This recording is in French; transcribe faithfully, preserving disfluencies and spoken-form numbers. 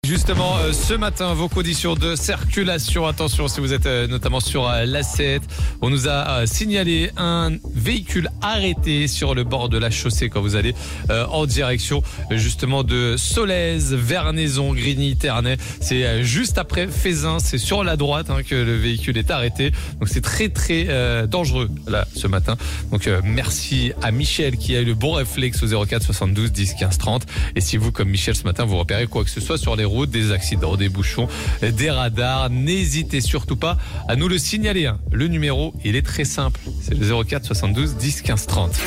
Justement, euh, ce matin, vos conditions de circulation. Attention, si vous êtes euh, notamment sur euh, l'A sept, on nous a euh, signalé un véhicule arrêté sur le bord de la chaussée quand vous allez euh, en direction euh, justement de Solèze, Vernaison, Grigny-Ternay. C'est euh, juste après Fézin, c'est sur la droite hein, que le véhicule est arrêté. Donc c'est très très euh, dangereux là ce matin. Donc euh, merci à Michel qui a eu le bon réflexe au zéro quatre soixante-douze dix quinze trente. Et si vous, comme Michel ce matin, vous repérez quoi que ce soit sur les routes, des accidents, des bouchons, des radars, n'hésitez surtout pas à nous le signaler. Le numéro, il est très simple. C'est le zéro quatre soixante-douze dix quinze trente.